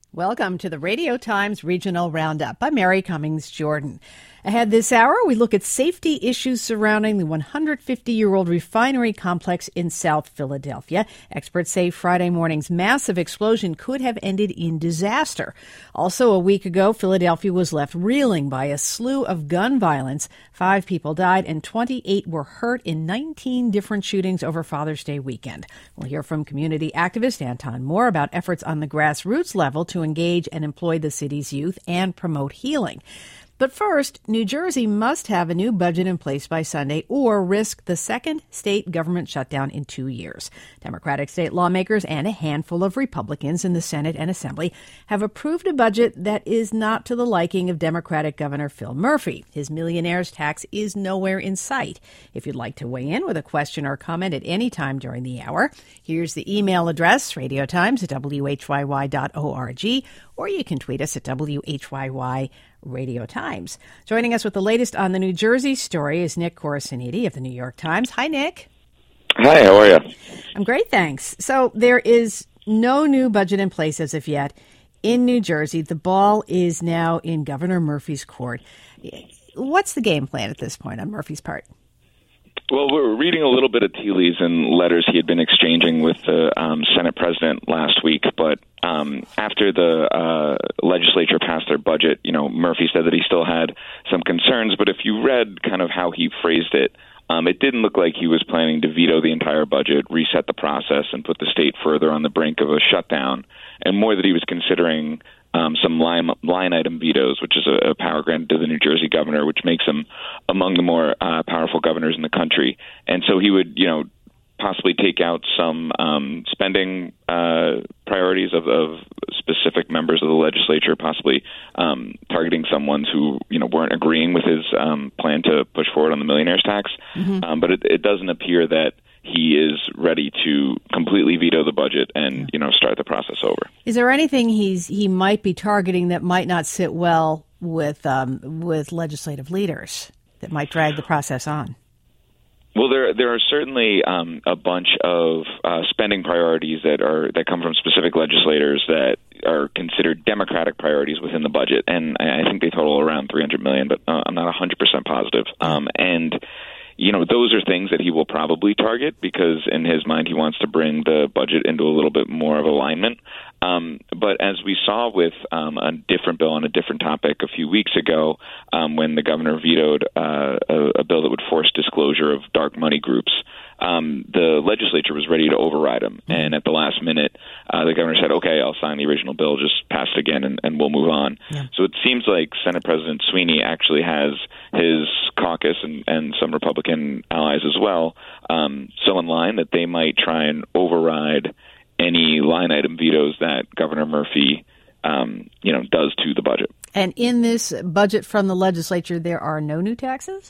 Welcome to the Radio Times Regional Roundup. I'm Mary Cummings Jordan. Ahead this hour, we look at safety issues surrounding the 150-year-old refinery complex in South Philadelphia. Experts say Friday morning's massive explosion could have ended in disaster. Also, a week ago, Philadelphia was left reeling by a slew of gun violence. 5 people died and 28 were hurt in 19 different shootings over Father's Day weekend. We'll hear from community activist Anton Moore about efforts on the grassroots level to engage and employ the city's youth and promote healing. But first, New Jersey must have a new budget in place by Sunday or risk the second state government shutdown in 2 years. Democratic state lawmakers and a handful of Republicans in the Senate and Assembly have approved a budget that is not to the liking of Democratic Governor Phil Murphy. His millionaire's tax is nowhere in sight. If you'd like to weigh in with a question or comment at any time during the hour, here's the email address, radiotimes@whyy.org, or you can tweet us at WHYY Radio Times. Joining us with the latest on the New Jersey story is Nick Corasaniti of the New York Times. Hi, Nick. Hi, how are you? I'm great, thanks. So there is no new budget in place as of yet in New Jersey. The ball is now in Governor Murphy's court. What's the game plan at this point on Murphy's part? Well, we're reading a little bit of tea leaves and letters he had been exchanging with the Senate president last week. But after the legislature passed their budget, Murphy said that he still had some concerns. But if you read kind of how he phrased it, it didn't look like he was planning to veto the entire budget, reset the process, and put the state further on the brink of a shutdown, and more that he was considering some line item vetoes, which is a power granted to the New Jersey governor, which makes him among the more powerful governors in the country. And so he would, possibly take out some spending priorities of specific members of the legislature, possibly targeting some ones who, weren't agreeing with his plan to push forward on the millionaire's tax. Mm-hmm. But it doesn't appear that he is ready to completely veto the budget and, start the process over. Is there anything he might be targeting that might not sit well with legislative leaders that might drag the process on? Well, there are certainly a bunch of spending priorities that come from specific legislators that are considered Democratic priorities within the budget, and I think they total around $300 million, but I'm not 100% positive. And those are things that he will probably target because in his mind he wants to bring the budget into a little bit more of alignment. But as we saw with a different bill on a different topic a few weeks ago, when the governor vetoed a bill that would force disclosure of dark money groups, the legislature was ready to override him. And at the last minute, the governor said, okay, I'll sign the original bill, just pass it again, and we'll move on. Yeah. So it seems like Senate President Sweeney actually has his caucus and some Republican allies as well so in line that they might try and override any line item vetoes that Governor Murphy does to the budget. And in this budget from the legislature, there are no new taxes?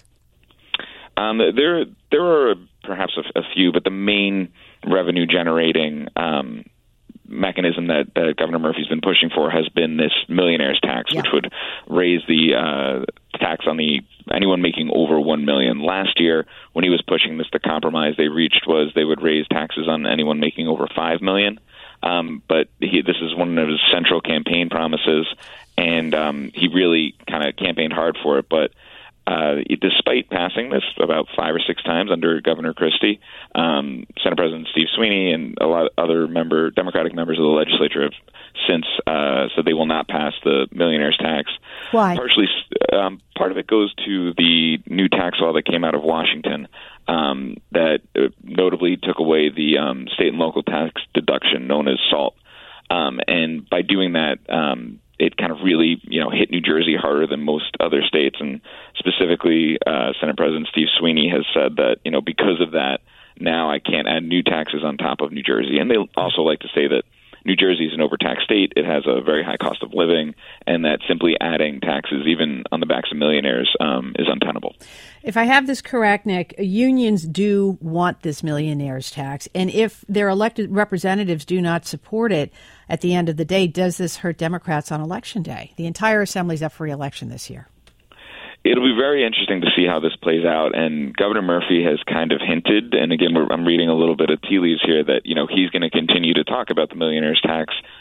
There are perhaps a few, but the main revenue-generating mechanism that Governor Murphy's been pushing for has been this millionaire's tax, which would raise the tax on anyone making over $1 million. Last year, when he was pushing this, the compromise they reached was they would raise taxes on anyone making over $5 million. But this is one of his central campaign promises, and he really kind of campaigned hard for it. But despite passing this about 5 or 6 times under Governor Christie, Senate President Steve Sweeney and a lot of other Democratic members of the legislature have since said they will not pass the millionaire's tax. Why? Partially, part of it goes to the new tax law that came out of Washington that notably took away the state and local tax deduction known as SALT. And by doing that, it kind of really, hit New Jersey harder than most other states. And specifically, Senate President Steve Sweeney has said that, because of that, now I can't add new taxes on top of New Jersey. And they also like to say that New Jersey is an overtaxed state. It has a very high cost of living, and that simply adding taxes, even on the backs of millionaires, is untenable. If I have this correct, Nick, unions do want this millionaire's tax. And if their elected representatives do not support it at the end of the day, does this hurt Democrats on Election Day? The entire assembly's up for re-election this year. It'll be very interesting to see how this plays out. And Governor Murphy has kind of hinted, and again, I'm reading a little bit of tea leaves here, that, he's going to continue to talk about the millionaire's tax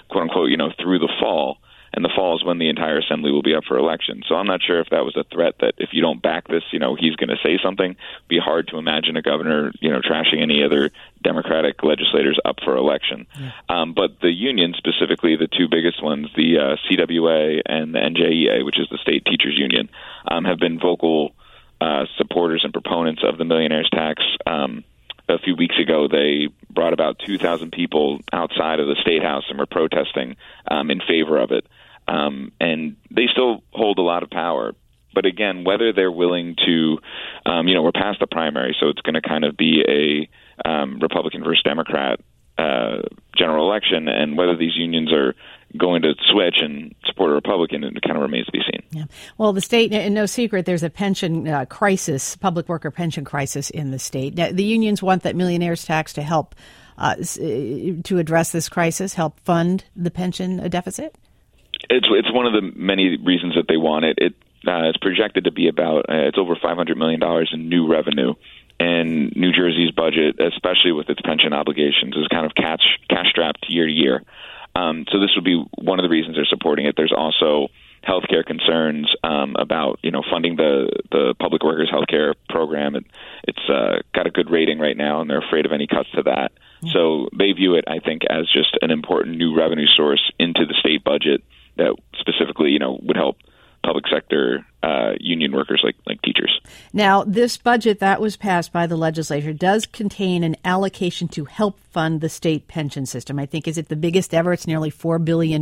quote unquote, through the fall. And the fall is when the entire assembly will be up for election. So I'm not sure if that was a threat that if you don't back this, he's going to say something. It'd be hard to imagine a governor, trashing any other Democratic legislators up for election. Yeah. But the unions, specifically the two biggest ones, the CWA and the NJEA, which is the state teachers union, have been vocal supporters and proponents of the millionaire's tax. A few weeks ago, they brought about 2,000 people outside of the State House and were protesting in favor of it. And they still hold a lot of power. But again, whether they're willing to, we're past the primary, so it's going to kind of be a Republican versus Democrat general election, and whether these unions are going to switch and support a Republican, it kind of remains to be seen. Yeah. Well, the state, and no secret, there's a pension crisis, public worker pension crisis in the state. The unions want that millionaire's tax to help to address this crisis, help fund the pension deficit? It's one of the many reasons that they want it. It's projected to be about it's over $500 million in new revenue, and New Jersey's budget, especially with its pension obligations, is kind of cash strapped year to year. So this would be one of the reasons they're supporting it. There's also healthcare concerns about funding the public workers healthcare program. It's got a good rating right now, and they're afraid of any cuts to that. So they view it, I think, as just an important new revenue source into the state budget that specifically, would help public sector union workers like teachers. Now, this budget that was passed by the legislature does contain an allocation to help fund the state pension system. I think, is it the biggest ever? It's nearly $4 billion.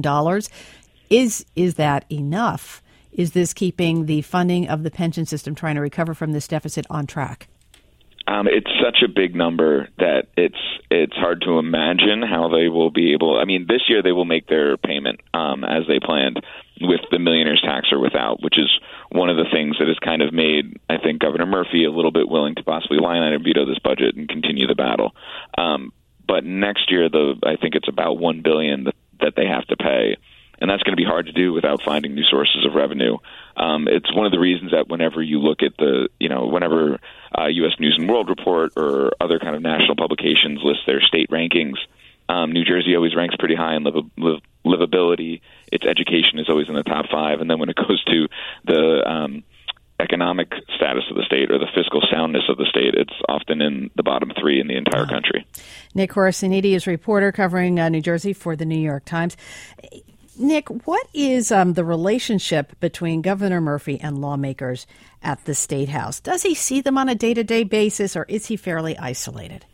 Is that enough? Is this keeping the funding of the pension system, trying to recover from this deficit, on track? It's such a big number that it's hard to imagine how they will be able. I mean, this year they will make their payment as they planned, with the millionaire's tax or without, which is one of the things that has kind of made, I think, Governor Murphy a little bit willing to possibly line item veto this budget and continue the battle. But next year, I think it's about $1 billion that they have to pay. And that's going to be hard to do without finding new sources of revenue. It's one of the reasons that whenever you look at whenever U.S. News and World Report or other kind of national publications list their state rankings, New Jersey always ranks pretty high in livability. Its education is always in the top 5. And then when it goes to the economic status of the state or the fiscal soundness of the state, it's often in the bottom 3 in the entire country. Nick Corasaniti is a reporter covering New Jersey for the New York Times. Nick, what is the relationship between Governor Murphy and lawmakers at the State House? Does he see them on a day-to-day basis, or is he fairly isolated?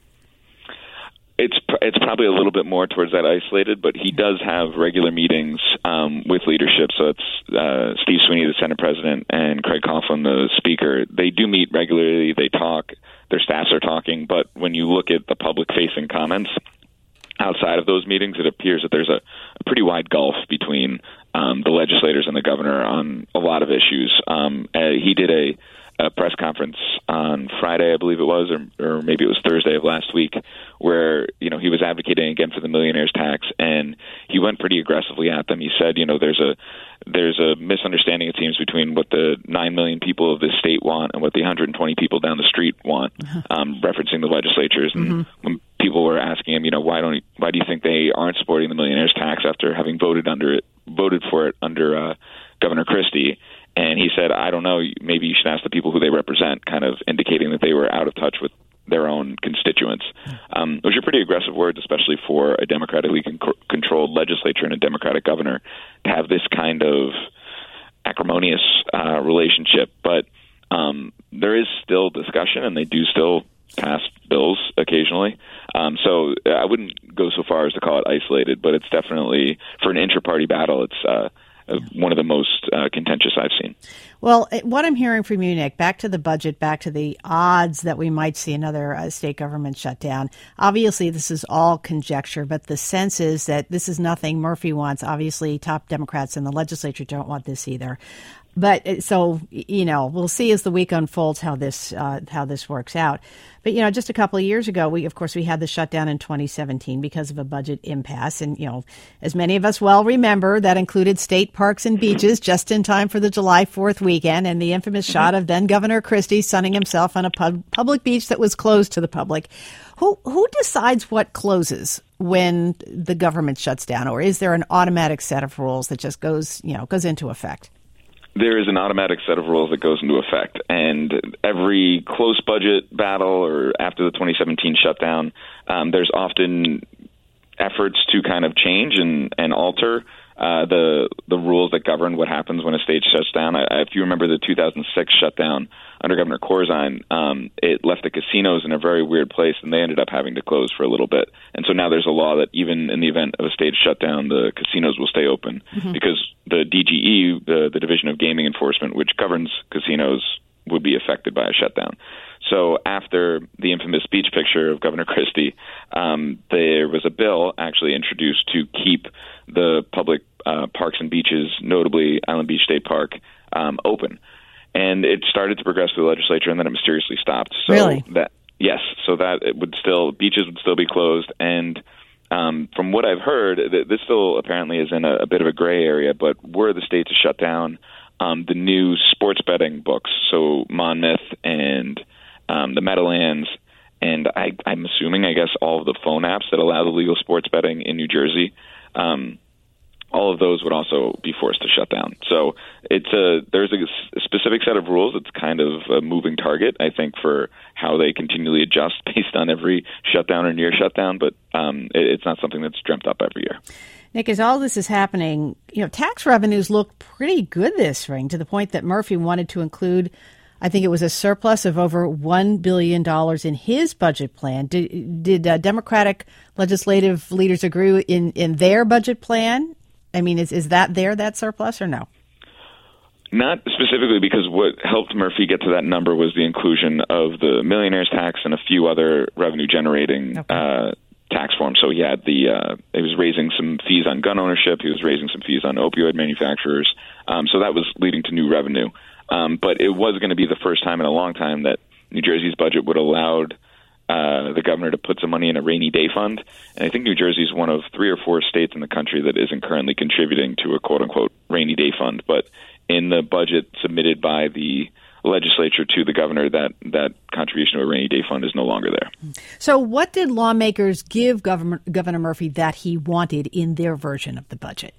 It's probably a little bit more towards that isolated, but he does have regular meetings with leadership. So it's Steve Sweeney, the Senate president, and Craig Coughlin, the speaker. They do meet regularly. They talk. Their staffs are talking. But when you look at the public-facing comments outside of those meetings, it appears that there's a pretty wide gulf between the legislators and the governor on a lot of issues. He did a press conference on Friday, I believe it was, or maybe it was Thursday of last week, where he was advocating again for the millionaire's tax, and he went pretty aggressively at them. He said, there's a misunderstanding, it seems, between what the 9 million people of this state want and what the 120 people down the street want, referencing the legislatures. And when people were asking him, why do you think they aren't supporting the millionaire's tax after having voted for it under Governor Christie? And he said, I don't know, maybe you should ask the people who they represent, kind of indicating that they were out of touch with their own constituents. Those are pretty aggressive words, especially for a democratically controlled legislature and a Democratic governor, to have this kind of acrimonious relationship. But there is still discussion, and they do still pass bills occasionally. So I wouldn't go so far as to call it isolated, but it's definitely, for an inter-party battle, it's one of the most contentious I've seen. Well, what I'm hearing from you, Nick, back to the budget, back to the odds that we might see another state government shut down. Obviously, this is all conjecture, but the sense is that this is nothing Murphy wants. Obviously, top Democrats in the legislature don't want this either. But so, we'll see as the week unfolds how this works out. But, just a couple of years ago, we had the shutdown in 2017 because of a budget impasse. And, as many of us well remember, that included state parks and beaches just in time for the July 4th weekend and the infamous shot of then Governor Christie sunning himself on a public beach that was closed to the public. Who decides what closes when the government shuts down, or is there an automatic set of rules that just goes into effect? There is an automatic set of rules that goes into effect, and every close budget battle or after the 2017 shutdown, there's often efforts to kind of change and alter the rules that govern what happens when a state shuts down. If you remember the 2006 shutdown under Governor Corzine, it left the casinos in a very weird place, and they ended up having to close for a little bit. And so now there's a law that even in the event of a state shutdown, the casinos will stay open because the DGE, the Division of Gaming Enforcement, which governs casinos, would be affected by a shutdown. So after the infamous beach picture of Governor Christie, there was a bill actually introduced to keep the public parks and beaches, notably Island Beach State Park, open. And it started to progress through the legislature, and then it mysteriously stopped. So really? Beaches would still be closed. And from what I've heard, this still apparently is in a bit of a gray area, but were the state to shut down the new sports betting books, so Monmouth and the Meadowlands, and I'm assuming, all of the phone apps that allow the legal sports betting in New Jersey, all of those would also be forced to shut down. So there's a specific set of rules. It's kind of a moving target, I think, for how they continually adjust based on every shutdown or near shutdown, but it's not something that's dreamt up every year. Nick, as all this is happening, tax revenues look pretty good this spring, to the point that Murphy wanted to include, I think it was a surplus of over $1 billion in his budget plan. Did Democratic legislative leaders agree in their budget plan? I mean, is that surplus or no? Not specifically, because what helped Murphy get to that number was the inclusion of the millionaire's tax and a few other revenue-generating tax forms. So he had he was raising some fees on gun ownership. He was raising some fees on opioid manufacturers. So that was leading to new revenue. But it was going to be the first time in a long time that New Jersey's budget would allow the governor to put some money in a rainy day fund. And I think New Jersey is one of 3 or 4 states in the country that isn't currently contributing to a quote-unquote rainy day fund. But in the budget submitted by the legislature to the governor, that contribution to a rainy day fund is no longer there. So what did lawmakers give Governor Murphy that he wanted in their version of the budget?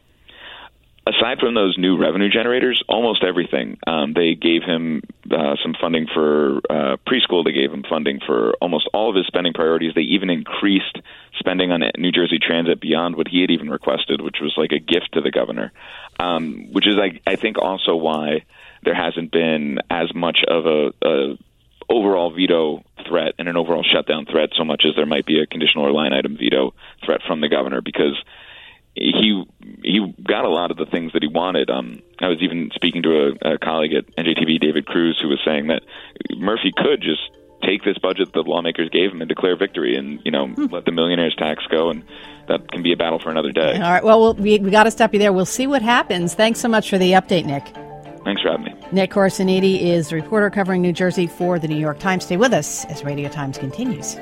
Aside from those new revenue generators, almost everything. They gave him some funding for preschool. They gave him funding for almost all of his spending priorities. They even increased spending on New Jersey Transit beyond what he had even requested, which was like a gift to the governor, which is, I think, also why there hasn't been as much of a overall veto threat and an overall shutdown threat so much as there might be a conditional or line item veto threat from the governor, because he got a lot of the things that he wanted. I was even speaking to a colleague at NJTV, David Cruz, who was saying that Murphy could just take this budget that lawmakers gave him and declare victory and, let the millionaire's tax go, and that can be a battle for another day. All right. Well, we got to stop you there. We'll see what happens. Thanks so much for the update, Nick. Thanks for having me. Nick Corsoniti is the reporter covering New Jersey for the New York Times. Stay with us as Radio Times continues.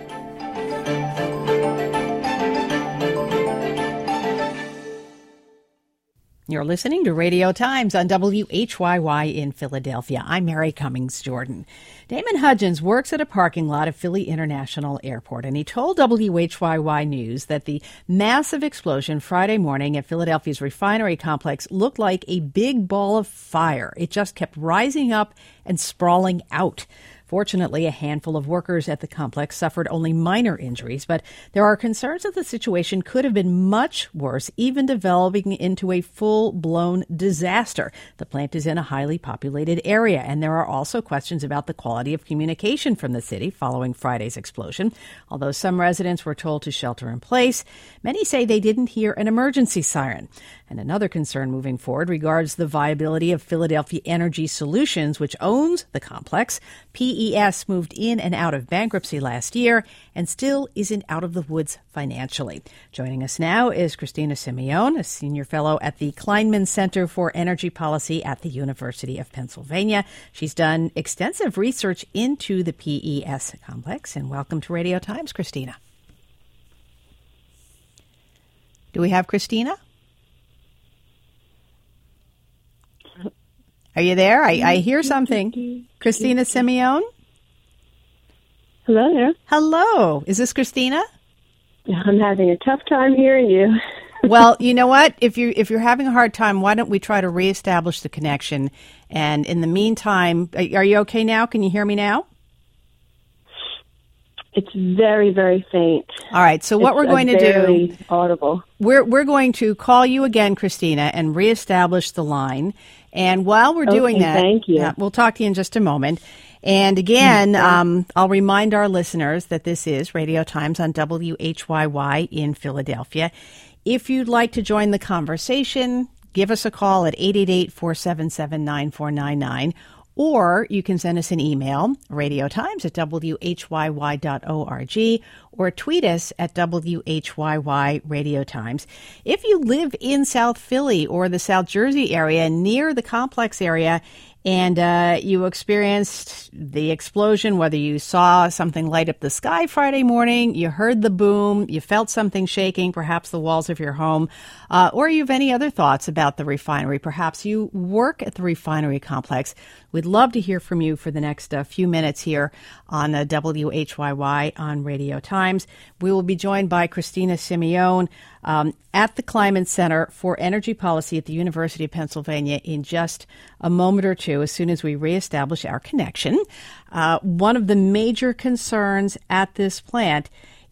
You're listening to Radio Times on WHYY in Philadelphia. I'm Mary Cummings Jordan. Damon Hudgens works at a parking lot of Philly International Airport, and he told WHYY News that the massive explosion Friday morning at Philadelphia's refinery complex looked like a big ball of fire. It just kept rising up and sprawling out. Fortunately, a handful of workers at the complex suffered only minor injuries, but there are concerns that the situation could have been much worse, even developing into a full-blown disaster. The plant is in a highly populated area, and there are also questions about the quality of communication from the city following Friday's explosion. Although some residents were told to shelter in place, many say they didn't hear an emergency siren. And another concern moving forward regards the viability of Philadelphia Energy Solutions, which owns the complex. PES moved in and out of bankruptcy last year and still isn't out of the woods financially. Joining us now is Christina Simeone, a senior fellow at the Kleinman Center for Energy Policy at the University of Pennsylvania. She's done extensive research into the PES complex. And welcome to Radio Times, Christina. Do we have Christina? Are you there? I hear something. Christina Simeone? Hello there. Hello. Is this Christina? I'm having a tough time hearing you. Well, you know what? If you're having a hard time, why don't we try to reestablish the connection? And in the meantime, are you okay now? Can you hear me now? It's very, very faint. All right. So what we're going to do, audible. We're going to call you again, Christina, and reestablish the line. And while we're doing that, thank you. We'll talk to you in just a moment. And again, I'll remind our listeners that this is Radio Times on WHYY in Philadelphia. If you'd like to join the conversation, give us a call at 888-477-9499. Or you can send us an email, radiotimes@whyy.org, or tweet us at WHYY Radio Times. If you live in South Philly or the South Jersey area, near the complex area, and you experienced the explosion, whether you saw something light up the sky Friday morning, you heard the boom, you felt something shaking, perhaps the walls of your home, or you have any other thoughts about the refinery, perhaps you work at the refinery complex, we'd love to hear from you for the next few minutes here on WHYY on Radio Times. We will be joined by Christina Simeone at the Kleinman Center for Energy Policy at the University of Pennsylvania in just a moment or two, as soon as we reestablish our connection. One of the major concerns at this plant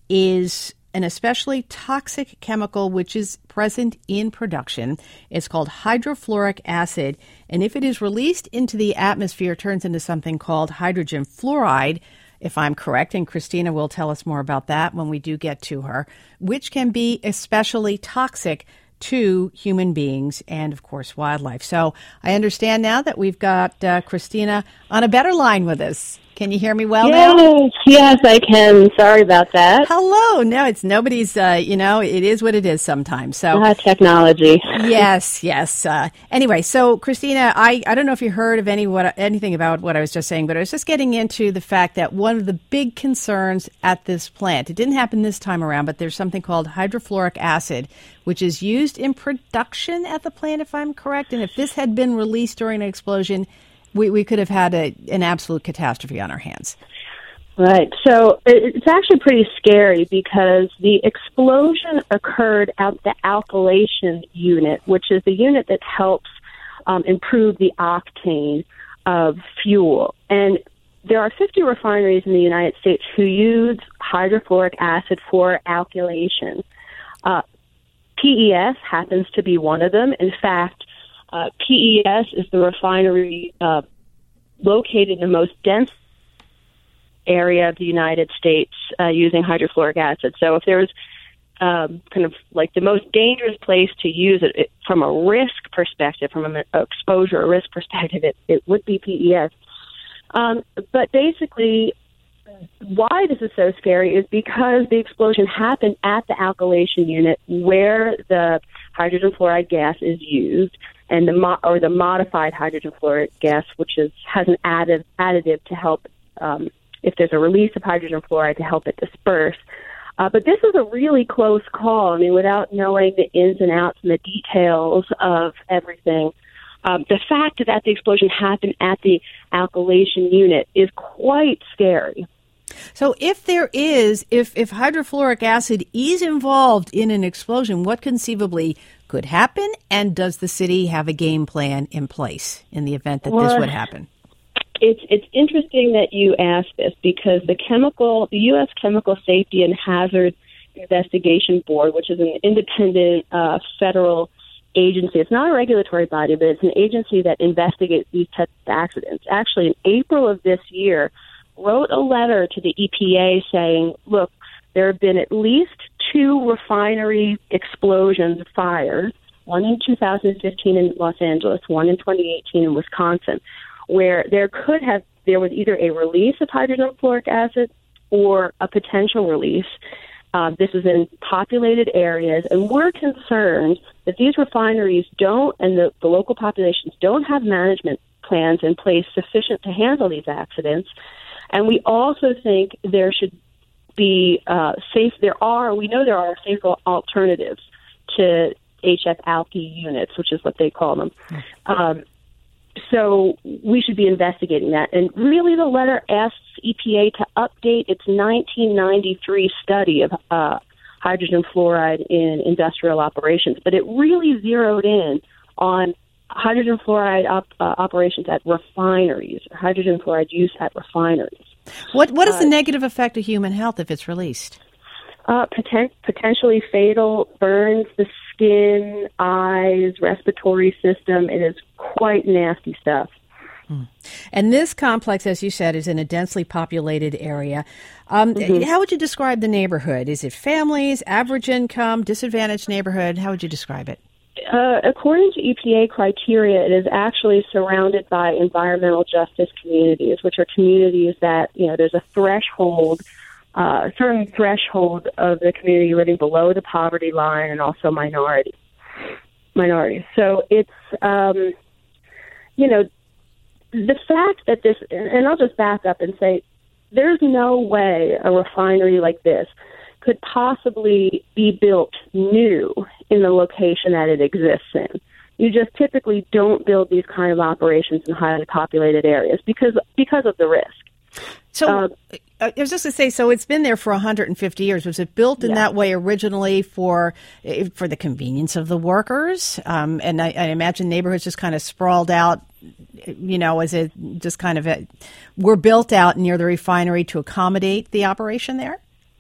is an especially toxic chemical which is present in production. It's called hydrofluoric acid, and if it is released into the atmosphere, it turns into something called hydrogen fluoride, if I'm correct, and Christina will tell us more about that when we do get to her, which can be especially toxic to human beings and, of course, wildlife. So I understand now that we've got Christina on a better line with us. Can you hear me well now? Yes, I can. Sorry about that. Hello. No, it's nobody's, it is what it is sometimes. So technology. Yes. Anyway, so Christina, I don't know if you heard of anything about what I was just saying, but I was just getting into the fact that one of the big concerns at this plant, it didn't happen this time around, but there's something called hydrofluoric acid, which is used in production at the plant, if I'm correct. And if this had been released during an explosion, we could have had an absolute catastrophe on our hands. Right. So it's actually pretty scary because the explosion occurred at the alkylation unit, which is the unit that helps improve the octane of fuel. And there are 50 refineries in the United States who use hydrofluoric acid for alkylation. PES happens to be one of them. In fact, PES is the refinery located in the most dense area of the United States using hydrofluoric acid. So if there's kind of like the most dangerous place to use it from a risk perspective, from an exposure or risk perspective, it would be PES. But basically, why this is so scary is because the explosion happened at the alkylation unit where the hydrogen fluoride gas is used, and the modified hydrogen fluoride gas, which has an additive to help if there's a release of hydrogen fluoride to help it disperse. But this is a really close call. I mean, without knowing the ins and outs and the details of everything, the fact that the explosion happened at the alkylation unit is quite scary. So if hydrofluoric acid is involved in an explosion, what conceivably could happen? And does the city have a game plan in place in the event that this would happen? It's interesting that you asked this because the U.S. Chemical Safety and Hazard Investigation Board, which is an independent federal agency, it's not a regulatory body, but it's an agency that investigates these types of accidents. Actually, in April of this year, wrote a letter to the EPA saying, look, there have been at least 2 refinery explosions, fires, one in 2015 in Los Angeles, one in 2018 in Wisconsin, where there was either a release of hydrogen fluoric acid or a potential release. This is in populated areas, and we're concerned that these refineries and the local populations don't have management plans in place sufficient to handle these accidents. And we also think there should be we know there are safer alternatives to HF alky units, which is what they call them. So we should be investigating that. And really, the letter asks EPA to update its 1993 study of hydrogen fluoride in industrial operations. But it really zeroed in on hydrogen fluoride operations at refineries, or hydrogen fluoride use at refineries. What is the negative effect of human health if it's released? Potentially fatal burns, the skin, eyes, respiratory system. It is quite nasty stuff. And this complex, as you said, is in a densely populated area. How would you describe the neighborhood? Is it families, average income, disadvantaged neighborhood? How would you describe it? According to EPA criteria, it is actually surrounded by environmental justice communities, which are communities that, there's a threshold, certain threshold of the community living below the poverty line, and also minorities. So it's, the fact that this, and I'll just back up and say, there's no way a refinery like this could possibly be built new in the location that it exists in. You just typically don't build these kind of operations in highly populated areas because of the risk. So I was just going to say, so it's been there for 150 years. Was it built in that way originally for the convenience of the workers? And I imagine neighborhoods just kind of sprawled out, as it just kind of were built out near the refinery to accommodate the operation there?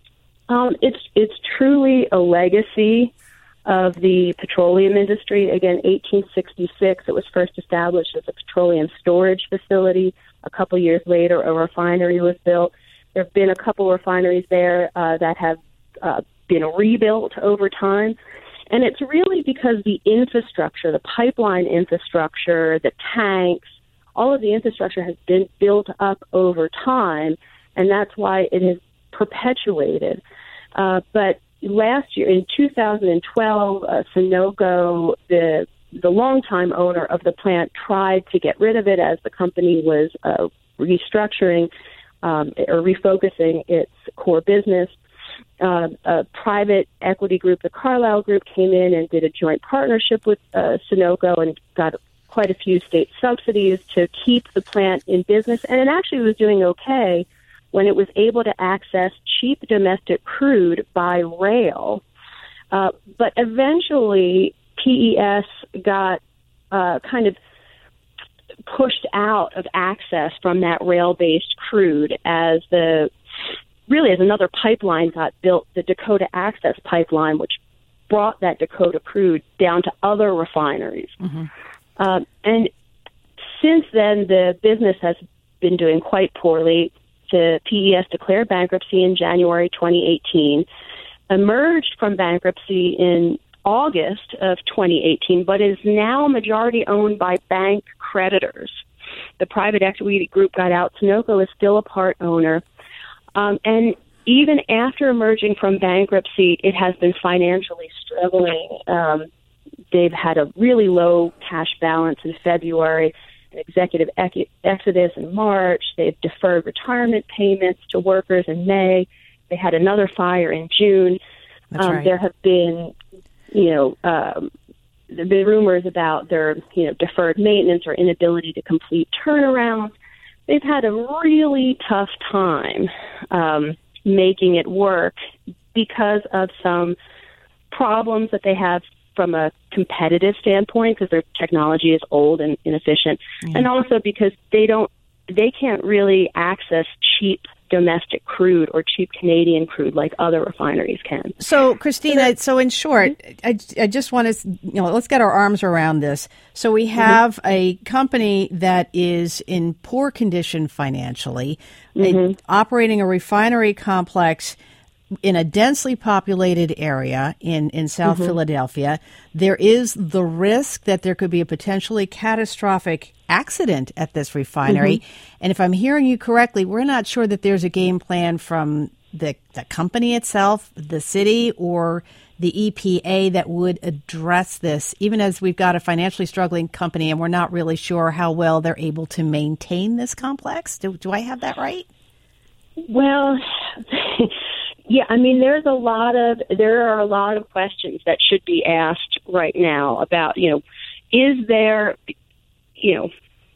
It's truly a legacy of the petroleum industry. Again, 1866, it was first established as a petroleum storage facility. A couple years later, a refinery was built. There have been a couple refineries there that have been rebuilt over time. And it's really because the infrastructure, the pipeline infrastructure, the tanks, all of the infrastructure has been built up over time, and that's why it has perpetuated. But last year, in 2012, Sunoco, the longtime owner of the plant, tried to get rid of it as the company was restructuring or refocusing its core business. A private equity group, the Carlyle Group, came in and did a joint partnership with Sunoco and got quite a few state subsidies to keep the plant in business. And it actually was doing okay when it was able to access cheap domestic crude by rail. But eventually, PES got kind of pushed out of access from that rail-based crude as another pipeline got built, the Dakota Access Pipeline, which brought that Dakota crude down to other refineries. And since then, the business has been doing quite poorly. The PES declared bankruptcy in January 2018, emerged from bankruptcy in August of 2018, but is now majority owned by bank creditors. The private equity group got out. Sunoco is still a part owner. And even after emerging from bankruptcy, it has been financially struggling. They've had a really low cash balance in February, an executive exodus in March. They've deferred retirement payments to workers in May. They had another fire in June. That's right. There have been, there have been rumors about their, deferred maintenance or inability to complete turnarounds. They've had a really tough time making it work because of some problems that they have from a competitive standpoint, because their technology is old and inefficient, and also because they can't really access cheap domestic crude or cheap Canadian crude like other refineries can. So, Christina, so in short, I just want to, let's get our arms around this. So we have a company that is in poor condition financially, operating a refinery complex in a densely populated area in South Philadelphia. There is the risk that there could be a potentially catastrophic accident at this refinery. And if I'm hearing you correctly, we're not sure that there's a game plan from the company itself, the city, or the EPA that would address this, even as we've got a financially struggling company and we're not really sure how well they're able to maintain this complex. Do I have that right? Well, yeah, I mean, there are a lot of questions that should be asked right now about, is there,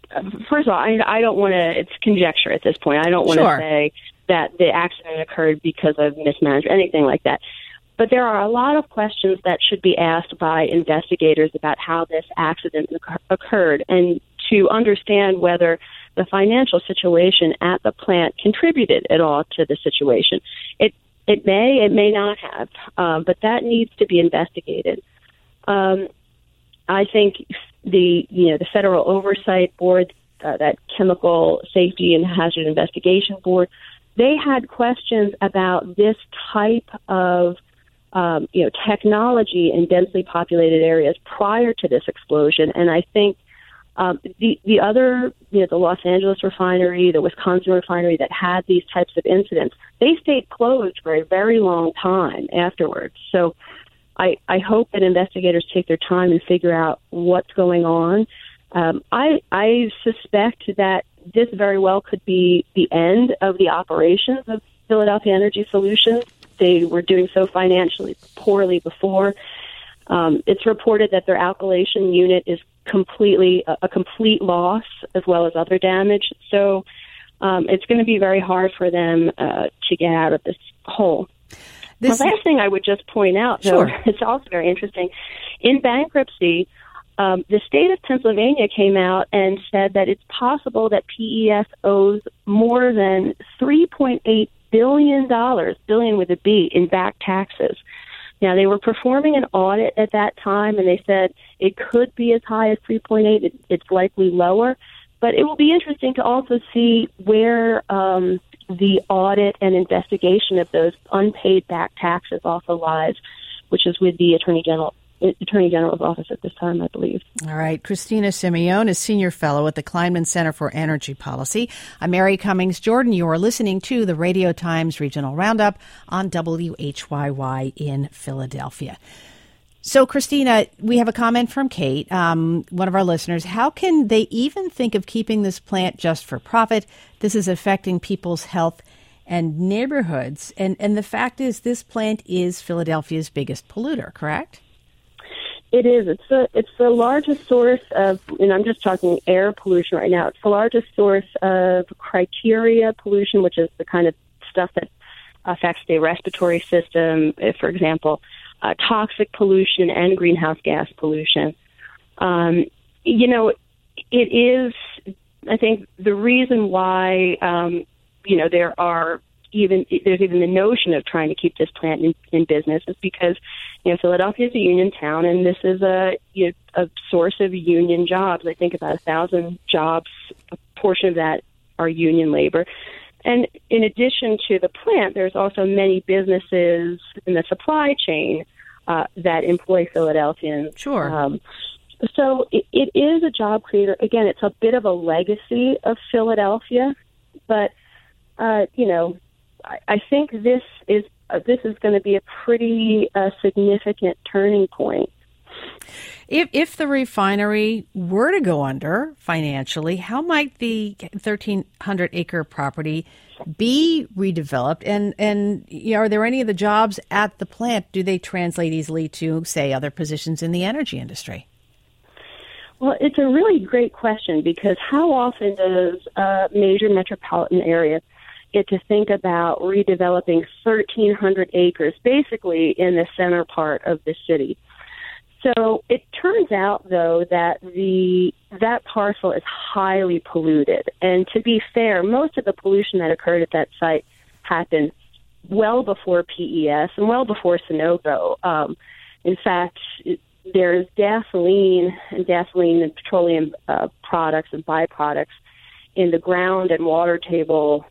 first of all, I don't want to, it's conjecture at this point. I don't want to say that the accident occurred because of mismanagement, anything like that. But there are a lot of questions that should be asked by investigators about how this accident occurred and to understand whether the financial situation at the plant contributed at all to the situation. It may not have, but that needs to be investigated. I think the Federal Oversight Board, that Chemical Safety and Hazard Investigation Board, they had questions about this type of technology in densely populated areas prior to this explosion, and I think the other, the Los Angeles refinery, the Wisconsin refinery that had these types of incidents, they stayed closed for a very long time afterwards. So I hope that investigators take their time and figure out what's going on. I suspect that this very well could be the end of the operations of Philadelphia Energy Solutions. They were doing so financially poorly before. It's reported that their alkylation unit is a complete loss, as well as other damage. So it's going to be very hard for them to get out of this hole. The last thing I would just point out, though, it's also very interesting. In bankruptcy, the state of Pennsylvania came out and said that it's possible that PES owes more than $3.8 billion, billion with a B, in back taxes. Now, they were performing an audit at that time, and they said it could be as high as 3.8. It's likely lower. But it will be interesting to also see where the audit and investigation of those unpaid back taxes also lies, which is with the Attorney General's office at this time, I believe. All right. Christina Simeone is Senior Fellow at the Kleinman Center for Energy Policy. I'm Mary Cummings Jordan. You are listening to the Radio Times Regional Roundup on WHYY in Philadelphia. So, Christina, we have a comment from Kate, one of our listeners. How can they even think of keeping this plant just for profit? This is affecting people's health and neighborhoods. And the fact is, this plant is Philadelphia's biggest polluter, correct? It is. It's the largest source of, and I'm just talking air pollution right now. It's the largest source of criteria pollution, which is the kind of stuff that affects the respiratory system, for example, toxic pollution and greenhouse gas pollution. It is, I think, the reason why, there's even the notion of trying to keep this plant in business is because, Philadelphia is a union town, and this is a source of union jobs. I think about 1,000 jobs, a portion of that are union labor. And in addition to the plant, there's also many businesses in the supply chain that employ Philadelphians. Sure. So it is a job creator. Again, it's a bit of a legacy of Philadelphia, but I think this is going to be a pretty significant turning point. If the refinery were to go under financially, how might the 1,300-acre property be redeveloped? And are there any of the jobs at the plant, do they translate easily to, say, other positions in the energy industry? Well, it's a really great question, because how often does a major metropolitan area get to think about redeveloping 1,300 acres, basically in the center part of the city? So it turns out, though, that that parcel is highly polluted. And to be fair, most of the pollution that occurred at that site happened well before PES and well before Sunoco. In fact, there's gasoline and petroleum products and byproducts in the ground and water table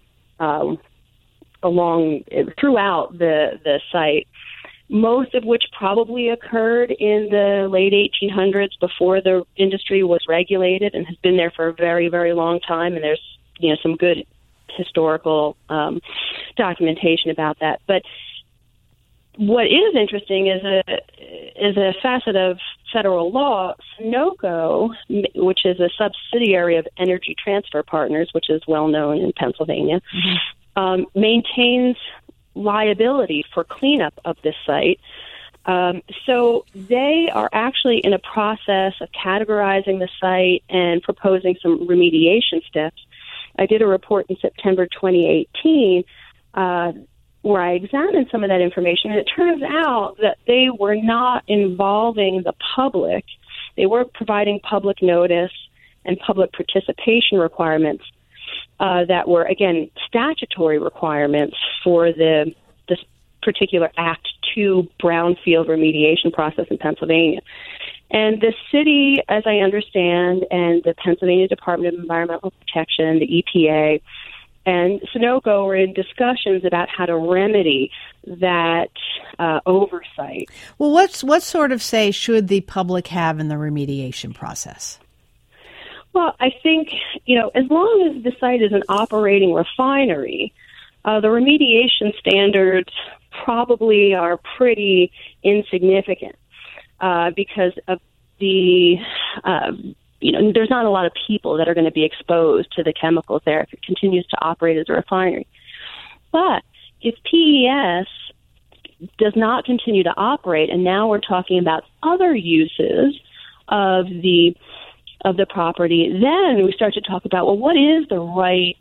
throughout the site, most of which probably occurred in the late 1800s before the industry was regulated and has been there for a very, very long time. And there's, some good historical documentation about that. But what is interesting is a facet of federal law. Sunoco, which is a subsidiary of Energy Transfer Partners, which is well known in Pennsylvania, maintains liability for cleanup of this site So they are actually in a process of categorizing the site and proposing some remediation steps. I did a report in September 2018 where I examined some of that information, and it turns out that they were not involving the public. They weren't providing public notice and public participation requirements that were, again, statutory requirements for this particular Act 2 brownfield remediation process in Pennsylvania. And the city, as I understand, and the Pennsylvania Department of Environmental Protection, the EPA, and Sunoco were in discussions about how to remedy that oversight. Well, what sort of say should the public have in the remediation process? Well, I think, as long as the site is an operating refinery, the remediation standards probably are pretty insignificant because of the, there's not a lot of people that are going to be exposed to the chemicals there if it continues to operate as a refinery. But if PES does not continue to operate, and now we're talking about other uses of the property, then we start to talk about, well, what is the right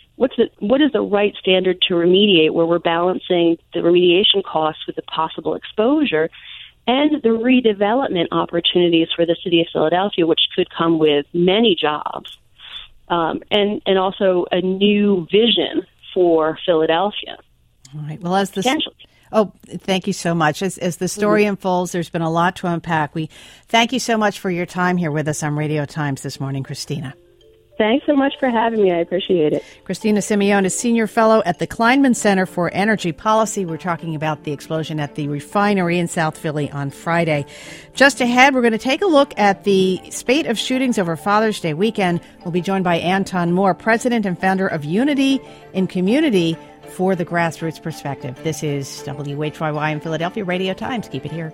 standard to remediate, where we're balancing the remediation costs with the possible exposure and the redevelopment opportunities for the city of Philadelphia, which could come with many jobs, and also a new vision for Philadelphia. All right. Well, thank you so much. As the story unfolds, there's been a lot to unpack. We thank you so much for your time here with us on Radio Times this morning, Christina. Thanks so much for having me. I appreciate it. Christina Simeone is Senior Fellow at the Kleinman Center for Energy Policy. We're talking about the explosion at the refinery in South Philly on Friday. Just ahead, we're going to take a look at the spate of shootings over Father's Day weekend. We'll be joined by Anton Moore, President and founder of Unity in Community for the Grassroots Perspective. This is WHYY in Philadelphia, Radio Times. Keep it here.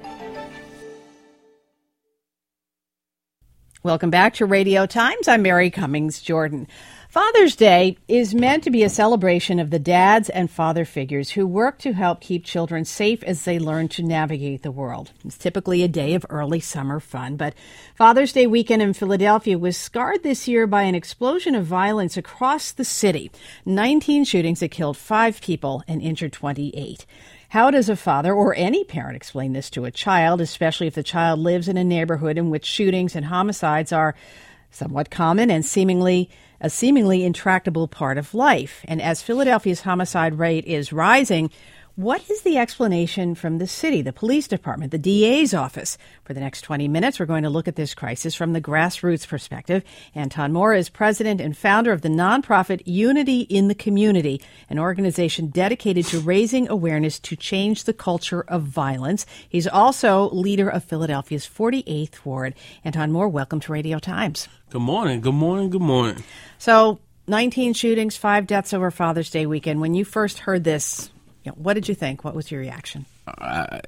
Welcome back to Radio Times. I'm Mary Cummings Jordan. Father's Day is meant to be a celebration of the dads and father figures who work to help keep children safe as they learn to navigate the world. It's typically a day of early summer fun, but Father's Day weekend in Philadelphia was scarred this year by an explosion of violence across the city. 19 shootings that killed 5 people and injured 28. How does a father or any parent explain this to a child, especially if the child lives in a neighborhood in which shootings and homicides are somewhat common and seemingly intractable part of life? And as Philadelphia's homicide rate is rising, what is the explanation from the city, the police department, the DA's office? For the next 20 minutes, we're going to look at this crisis from the grassroots perspective. Anton Moore is president and founder of the nonprofit Unity in the Community, an organization dedicated to raising awareness to change the culture of violence. He's also leader of Philadelphia's 48th Ward. Anton Moore, welcome to Radio Times. Good morning. Good morning. Good morning. So, 19 shootings, 5 deaths over Father's Day weekend. When you first heard this, what did you think? What was your reaction? I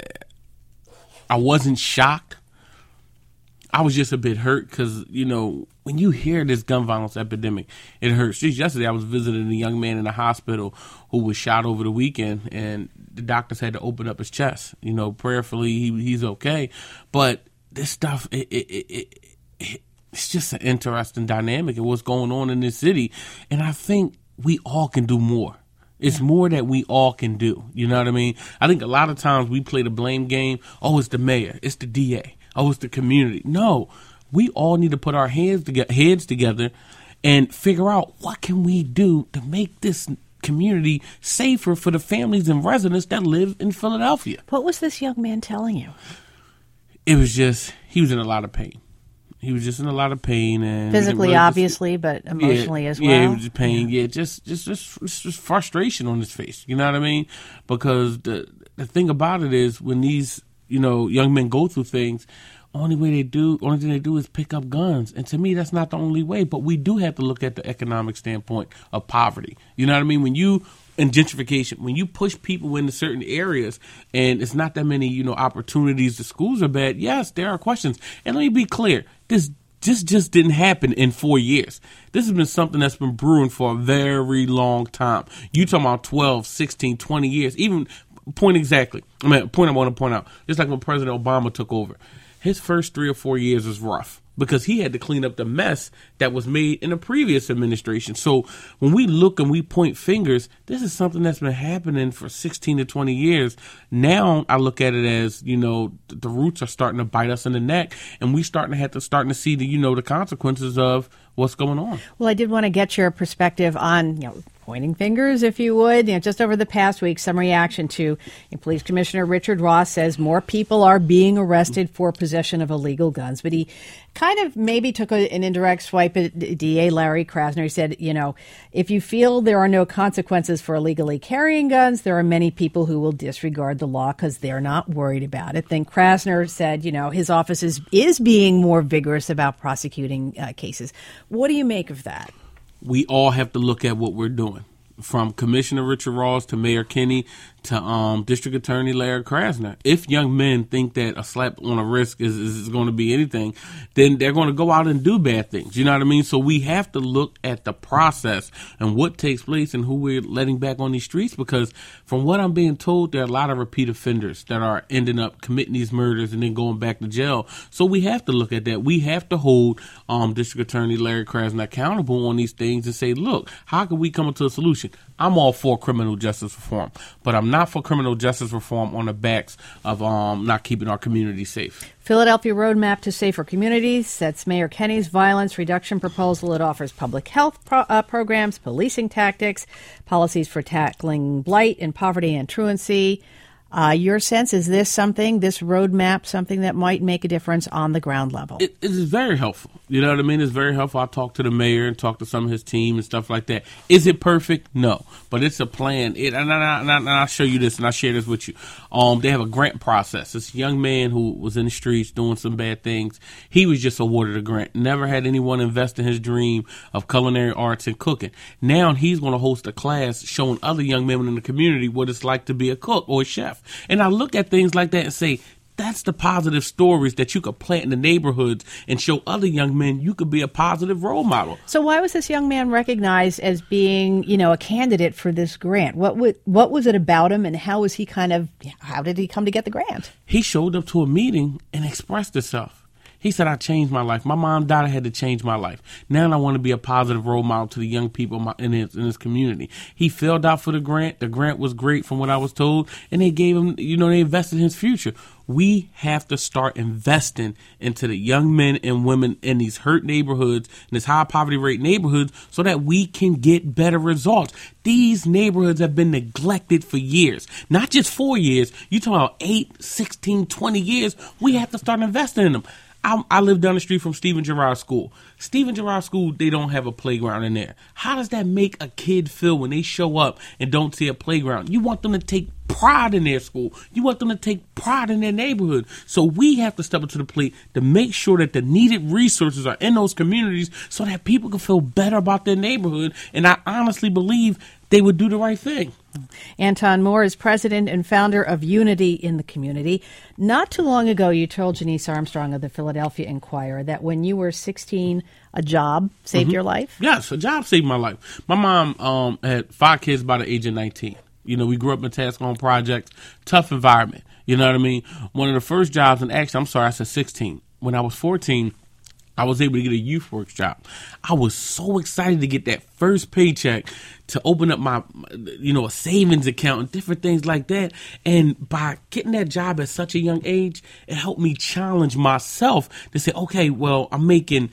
wasn't shocked. I was just a bit hurt because, when you hear this gun violence epidemic, it hurts. Just yesterday, I was visiting a young man in the hospital who was shot over the weekend, and the doctors had to open up his chest. Prayerfully, he's okay. But this stuff, it's just an interesting dynamic of what's going on in this city. And I think we all can do more. It's more that we all can do. You know what I mean? I think a lot of times we play the blame game. Oh, it's the mayor. It's the DA. Oh, it's the community. No, we all need to put our heads together and figure out what can we do to make this community safer for the families and residents that live in Philadelphia. What was this young man telling you? It was just, he was in a lot of pain. He was just in a lot of pain, and physically, really obviously, but emotionally as well. Yeah, it was just pain. Yeah, just frustration on his face. You know what I mean? Because the thing about it is, when these young men go through things, only thing they do is pick up guns. And to me, that's not the only way. But we do have to look at the economic standpoint of poverty. You know what I mean? And gentrification, when you push people into certain areas and it's not that many, opportunities, the schools are bad. Yes, there are questions. And let me be clear. This just didn't happen in 4 years. This has been something that's been brewing for a very long time. You talking about 12, 16, 20 years, even Point exactly. Point I want to point out. Just like when President Obama took over, his first 3 or 4 years was rough because he had to clean up the mess that was made in the previous administration. So when we look and we point fingers, this is something that's been happening for 16 to 20 years. Now I look at it as, the roots are starting to bite us in the neck, and we starting to see the consequences of what's going on. Well, I did want to get your perspective on, pointing fingers, if you would. Just over the past week, some reaction to Police Commissioner Richard Ross says more people are being arrested for possession of illegal guns. But he kind of maybe took an indirect swipe at DA Larry Krasner. He said, if you feel there are no consequences for illegally carrying guns, there are many people who will disregard the law because they're not worried about it. Then Krasner said, his office is being more vigorous about prosecuting cases. What do you make of that? We all have to look at what we're doing, from Commissioner Richard Ross to Mayor Kinney to District Attorney Larry Krasner. If young men think that a slap on the wrist is going to be anything, then they're going to go out and do bad things. You know what I mean? So we have to look at the process and what takes place and who we're letting back on these streets, because from what I'm being told, there are a lot of repeat offenders that are ending up committing these murders and then going back to jail. So we have to look at that. We have to hold District Attorney Larry Krasner accountable on these things and say, look, how can we come to a solution? I'm all for criminal justice reform, but I'm not for criminal justice reform on the backs of not keeping our community safe. Philadelphia Roadmap to Safer Communities. That's Mayor Kenny's violence reduction proposal. It offers public health programs, policing tactics, policies for tackling blight and poverty and truancy. Your sense, is this roadmap, something that might make a difference on the ground level? It is very helpful. You know what I mean? It's very helpful. I talked to the mayor and talked to some of his team and stuff like that. Is it perfect? No. But it's a plan. And I'll show you this, and I'll share this with you. They have a grant process. This young man who was in the streets doing some bad things, he was just awarded a grant. Never had anyone invest in his dream of culinary arts and cooking. Now he's going to host a class showing other young men in the community what it's like to be a cook or a chef. And I look at things like that and say, that's the positive stories that you could plant in the neighborhoods and show other young men you could be a positive role model. So why was this young man recognized as being, a candidate for this grant? What was it about him, and how did he come to get the grant? He showed up to a meeting and expressed himself. He said, I changed my life. My mom died. I had to change my life. Now I want to be a positive role model to the young people in his community. He filled out for the grant. The grant was great from what I was told. And they gave him, they invested in his future. We have to start investing into the young men and women in these hurt neighborhoods, in this high poverty rate neighborhoods, so that we can get better results. These neighborhoods have been neglected for years, not just 4 years. You talking about 8, 16, 20 years. We have to start investing in them. I live down the street from Stephen Girard School. Stephen Girard School, they don't have a playground in there. How does that make a kid feel when they show up and don't see a playground? You want them to take pride in their school. You want them to take pride in their neighborhood. So we have to step up to the plate to make sure that the needed resources are in those communities so that people can feel better about their neighborhood. And I honestly believe they would do the right thing. Anton Moore is president and founder of Unity in the Community. Not too long ago, you told Janice Armstrong of the Philadelphia Inquirer that when you were 16, a job saved your life? Yes, a job saved my life. My mom had 5 kids by the age of 19. We grew up in task home projects, tough environment. You know what I mean? One of the first jobs, and actually, I said 16. When I was 14, I was able to get a youth works job. I was so excited to get that first paycheck to open up my, a savings account and different things like that. And by getting that job at such a young age, it helped me challenge myself to say, okay, well, I'm making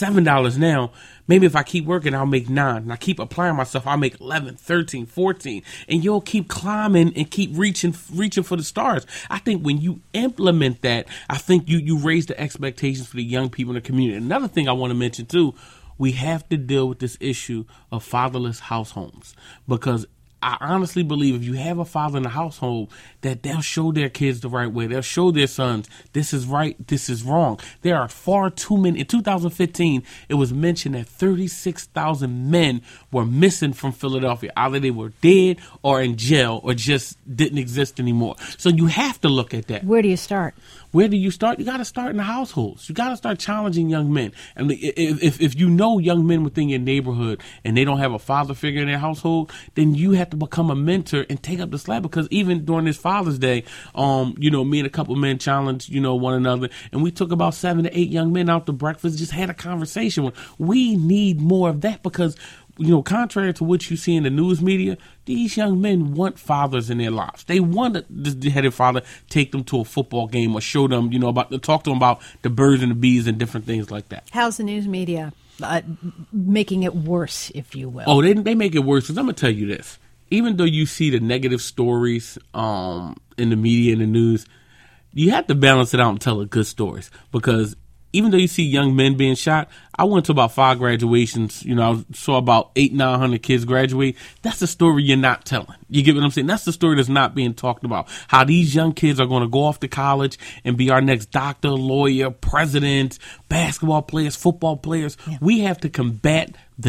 $7 now. Maybe if I keep working, I'll make $9. And I keep applying myself, I'll make 11, 13, 14. And you'll keep climbing and keep reaching for the stars. I think when you implement that, I think you raise the expectations for the young people in the community. Another thing I want to mention, too, we have to deal with this issue of fatherless house homes, because I honestly believe if you have a father in the household, that they'll show their kids the right way. They'll show their sons, this is right, this is wrong. There are far too many. In 2015, it was mentioned that 36,000 men were missing from Philadelphia. Either they were dead or in jail or just didn't exist anymore. So you have to look at that. Where do you start? Where do you start? You got to start in the households. You got to start challenging young men. And if you know young men within your neighborhood and they don't have a father figure in their household, then you have to become a mentor and take up the slack. Because even during this Father's Day, me and a couple men challenged, one another, and we took about 7 to 8 young men out to breakfast, just had a conversation. We need more of that because, contrary to what you see in the news media, these young men want fathers in their lives. They want the headed father take them to a football game or show them, talk to them about the birds and the bees and different things like that. How's the news media making it worse, if you will? Oh, they make it worse because I'm going to tell you this. Even though you see the negative stories in the media and the news, you have to balance it out and tell the good stories because even though you see young men being shot, I went to about 5 graduations. I saw about 800-900 kids graduate. That's the story you're not telling. You get what I'm saying? That's the story that's not being talked about. How these young kids are going to go off to college and be our next doctor, lawyer, president, basketball players, football players. Yeah. We have to combat the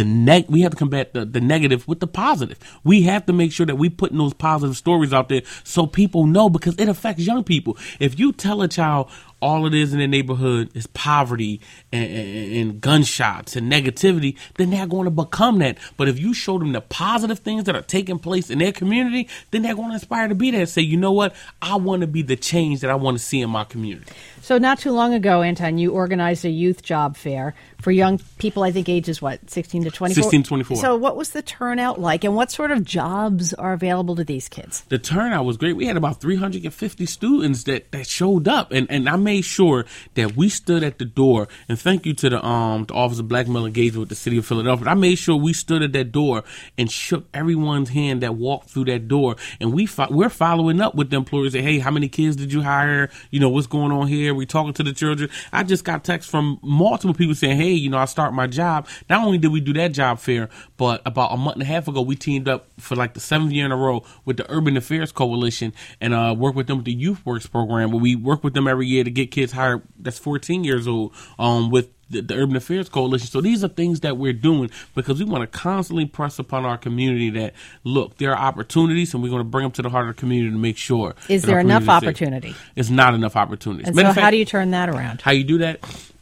negative with the positive. We have to make sure that we putting those positive stories out there so people know because it affects young people. If you tell a child all it is in their neighborhood is poverty and gunshots and negativity, then they're going to become that. But if you show them the positive things that are taking place in their community, then they're going to inspire to be there and say, you know what, I want to be the change that I want to see in my community. So not too long ago, Anton, you organized a youth job fair for young people, I think ages, 16 to 24? 16 to 24. So what was the turnout like, and what sort of jobs are available to these kids? The turnout was great. We had about 350 students that showed up, and I made sure that we stood at the door, and thank you to the Office of Black Male Engagement with the City of Philadelphia. I made sure we stood at that door and shook everyone's hand that walked through that door, and we're following up with the employers. Say, hey, how many kids did you hire? What's going on here? We talking to the children. I just got texts from multiple people saying, hey, I start my job. Not only did we do that job fair, but about a month and a half ago, we teamed up for like the 7th year in a row with the Urban Affairs Coalition and work with them with the Youth Works program, where we work with them every year to get kids hired that's 14 years old with the Urban Affairs Coalition. So these are things that we're doing because we want to constantly press upon our community that, look, there are opportunities and we're going to bring them to the heart of the community to make sure. Is there enough opportunity? It's not enough opportunities. And so how do you turn that around? How you do that?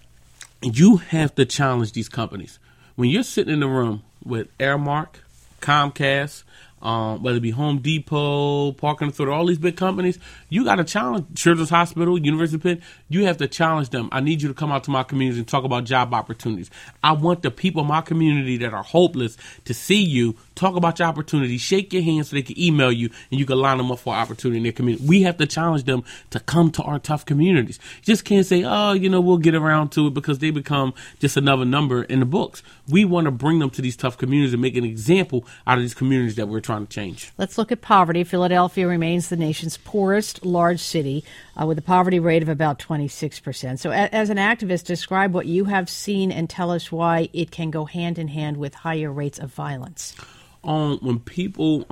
You have to challenge these companies. When you're sitting in the room with Airmark, Comcast, whether it be Home Depot, Parking Authority, all these big companies, you got to challenge Children's Hospital, University of Penn. You have to challenge them. I need you to come out to my community and talk about job opportunities. I want the people in my community that are hopeless to see you, talk about your opportunities, shake your hand so they can email you and you can line them up for opportunity in their community. We have to challenge them to come to our tough communities. You just can't say, we'll get around to it because they become just another number in the books. We want to bring them to these tough communities and make an example out of these communities that we're trying to change. Let's look at poverty. Philadelphia remains the nation's poorest large city with a poverty rate of about 26%. So as an activist, describe what you have seen and tell us why it can go hand in hand with higher rates of violence. When people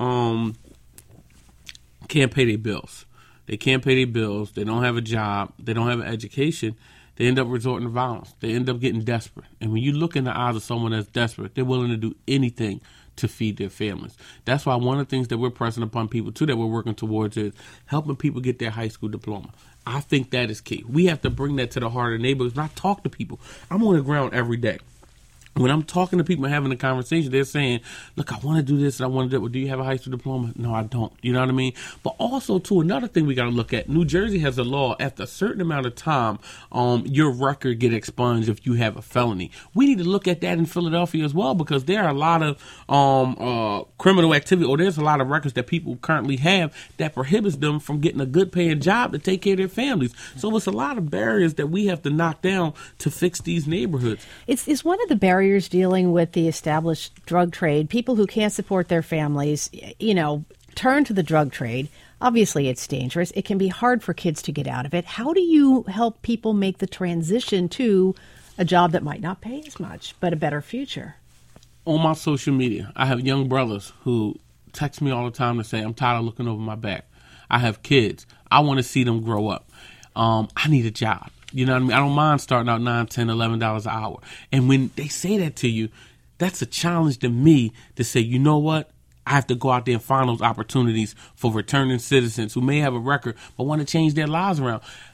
can't pay their bills, they don't have a job, they don't have an education, they end up resorting to violence. They end up getting desperate. And when you look in the eyes of someone that's desperate, they're willing to do anything to feed their families. That's why one of the things that we're pressing upon people, too, that we're working towards is helping people get their high school diploma. I think that is key. We have to bring that to the heart of the neighborhoods. When I talk to people, I'm on the ground every day. When I'm talking to people and having a conversation, they're saying, look, I want to do this and I want to do it. Well, do you have a high school diploma? No, I don't. You know what I mean? But also, too, another thing we got to look at, New Jersey has a law, after a certain amount of time, your record get expunged if you have a felony. We need to look at that in Philadelphia as well, because there are a lot of criminal activity, or there's a lot of records that people currently have that prohibits them from getting a good paying job to take care of their families. So it's a lot of barriers that we have to knock down to fix these neighborhoods. It's one of the barriers dealing with the established drug trade. People who can't support their families, turn to the drug trade. Obviously, it's dangerous. It can be hard for kids to get out of it. How do you help people make the transition to a job that might not pay as much, but a better future? On my social media, I have young brothers who text me all the time to say, I'm tired of looking over my back. I have kids. I want to see them grow up. I need a job. You know what I mean? I don't mind starting out $9, $10, $11 an hour. And when they say that to you, that's a challenge to me to say, you know what? I have to go out there and find those opportunities for returning citizens who may have a record but want to change their lives around.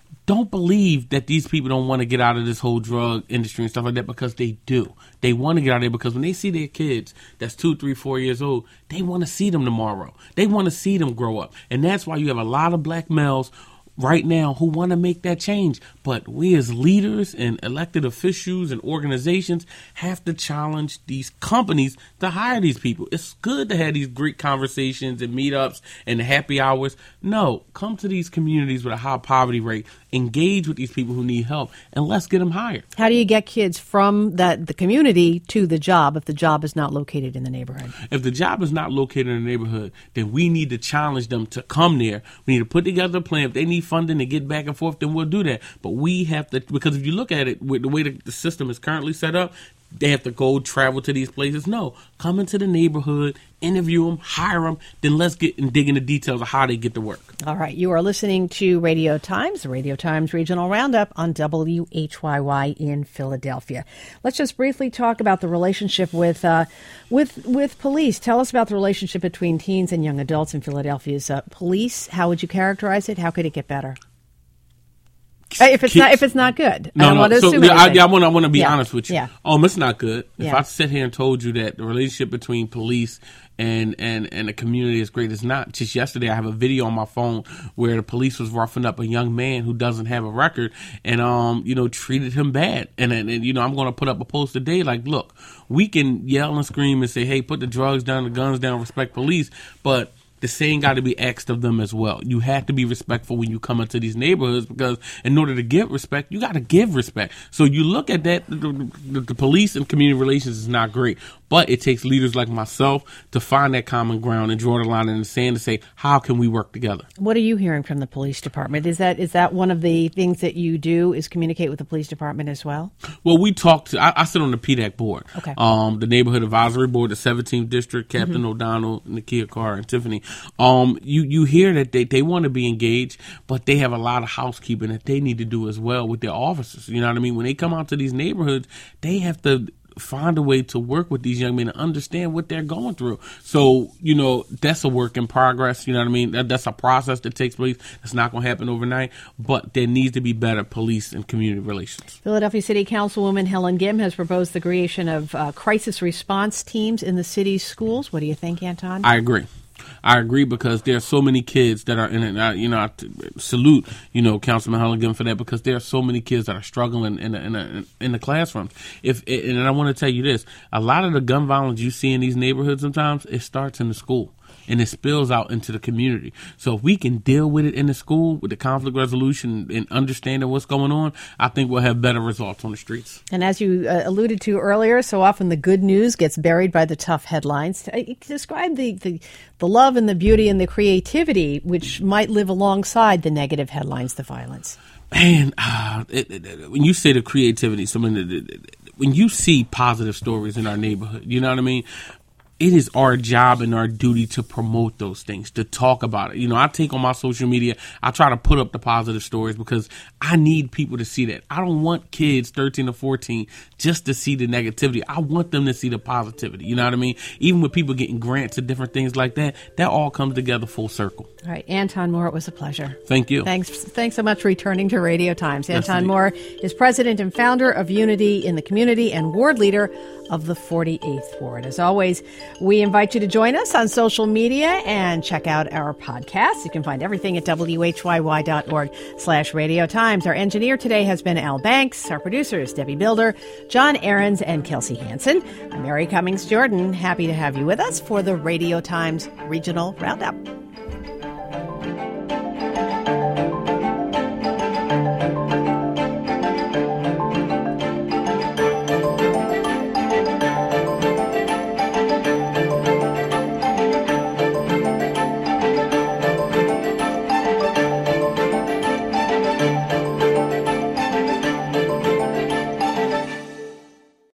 don't believe that these people don't want to get out of this whole drug industry and stuff like that, because they do. They want to get out of there because when they see their kids that's 2, 3, 4 years old, they want to see them tomorrow. They want to see them grow up. And that's why you have a lot of black males right now who want to make that change. But we as leaders and elected officials and organizations have to challenge these companies to hire these people. It's good to have these great conversations and meetups and happy hours. No, come to these communities with a high poverty rate, engage with these people who need help, and let's get them hired. How do you get kids from the community to the job if the job is not located in the neighborhood? If the job is not located in the neighborhood, then we need to challenge them to come there. We need to put together a plan. If they need funding to get back and forth, then we'll do that. But we have to, because if you look at it with the way the system is currently set up, they have to go travel to these places. No, come into the neighborhood, interview them, hire them, then let's get and dig into details of how they get to work. All right. You are listening to Radio Times, the Radio Times Regional Roundup on WHYY in Philadelphia. Let's just briefly talk about the relationship with police. Tell us about the relationship between teens and young adults in Philadelphia's police. How would you characterize it? How could it get better? If it's not good, I want to be honest with you. Yeah. It's not good. Yeah. If I sit here and told you that the relationship between police and the community is great, it's not. Just yesterday, I have a video on my phone where the police was roughing up a young man who doesn't have a record and treated him bad. And I'm going to put up a post today like, look, we can yell and scream and say, hey, put the drugs down, the guns down, respect police, but the same got to be asked of them as well. You have to be respectful when you come into these neighborhoods, because in order to get respect, you got to give respect. So you look at that, the police and community relations is not great, but it takes leaders like myself to find that common ground and draw the line in the sand to say, how can we work together? What are you hearing from the police department? Is that one of the things that you do, is communicate with the police department as well? Well, we talked I sit on the PDAC board. Okay. The neighborhood advisory board, the 17th district, Captain O'Donnell, Nakia Carr, and Tiffany. You hear that they want to be engaged, but they have a lot of housekeeping that they need to do as well with their officers. You know what I mean? When they come out to these neighborhoods, they have to find a way to work with these young men and understand what they're going through. So, that's a work in progress. You know what I mean? That's a process that takes place. It's not going to happen overnight, but there needs to be better police and community relations. Philadelphia City Councilwoman Helen Gim has proposed the creation of crisis response teams in the city's schools. What do you think, Anton? I agree because there are so many kids that are in it. I salute, Councilman Helen Gim for that, because there are so many kids that are struggling in the classrooms. And I want to tell you this, a lot of the gun violence you see in these neighborhoods sometimes, it starts in the school and it spills out into the community. So if we can deal with it in the school with the conflict resolution and understanding what's going on, I think we'll have better results on the streets. And as you alluded to earlier, so often the good news gets buried by the tough headlines. Describe the love and the beauty and the creativity which might live alongside the negative headlines, the violence. Man, when you say the creativity, when you see positive stories in our neighborhood, you know what I mean? It is our job and our duty to promote those things, to talk about it. I take on my social media, I try to put up the positive stories because I need people to see that. I don't want kids 13 to 14 just to see the negativity. I want them to see the positivity. You know what I mean? Even with people getting grants and different things like that, that all comes together full circle. All right. Anton Moore, it was a pleasure. Thank you. Thanks so much for returning to Radio Times. Anton Moore is president and founder of Unity in the Community and ward leader of the 48th Ward. As always, we invite you to join us on social media and check out our podcasts. You can find everything at whyy.org/Radio Times. Our engineer today has been Al Banks. Our producer is Debbie Builder, John Ahrens, and Kelsey Hansen. I'm Mary Cummings Jordan. Happy to have you with us for the Radio Times Regional Roundup.